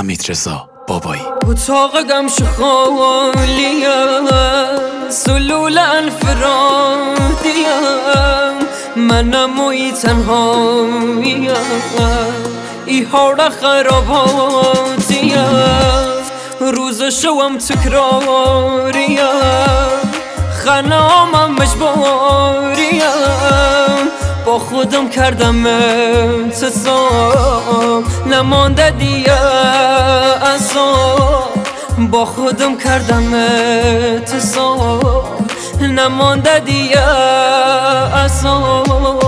حمیدرضا بابایی. اتاقم خالیه، سلول انفرادیم، منم وی تنهاییم، ای حال خراباتیم، روز شوم تکراریم، خنامم مجبوریم، با خودم کردم انتصاب، نمانده دیگه اصاب، با خودم کردم انتصاب، نمانده دیگه اصاب.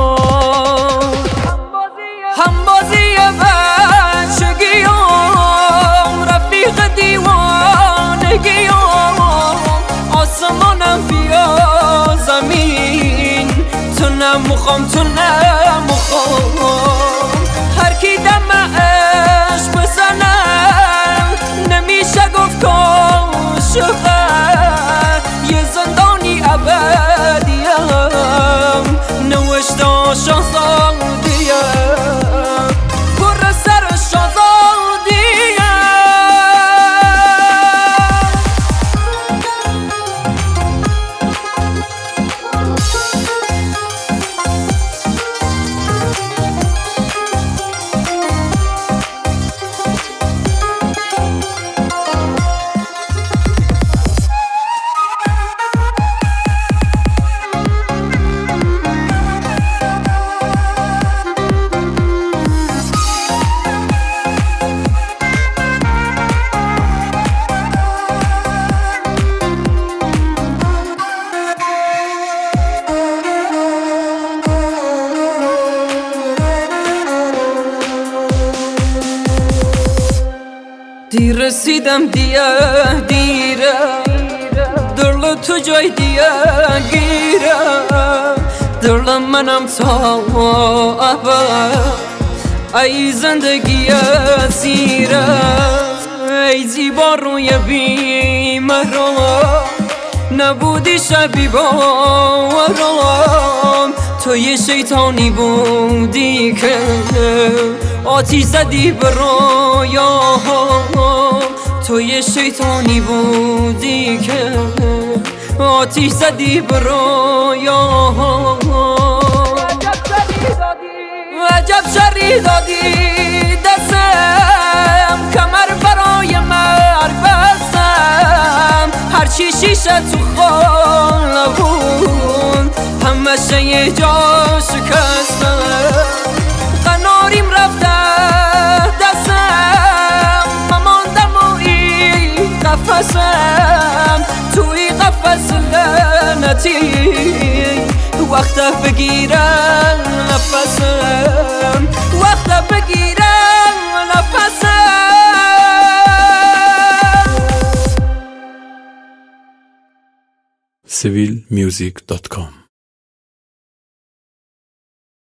همبازی بچگیام، رفیق دیوانگیام، آسمانم بیا زمین، تو نمیخوام تو نمیخوام، هر کی دم عشق بزنم نمیشه گفت کاشقه، یه زندانی ابدیم، نوشته شاهزادیم، پر سر شاهزادیم. دیر رسیدم دیره، دل تو جای دیگه گیره، دل منم تا ابد، ای زندگی اسیره، ای زیبا روی بیمارم، نبودی شبی باورم، تو یه شیطانی بودی که آتیش زدی به رویاهم، تو یه شیطانی بودی که آتیش زدی به رویاهم، عجب شری دادی دستم، کمر برای مرگ بستم، هرچی شیشه تو خانه بود همشه یه جا شکستم، قناریم رفته دستم، مماندم و ای قفصم، توی قفص لعنتی، وقت بگیرم نفسم، وقت بگیرم نفسم. civilmusic.com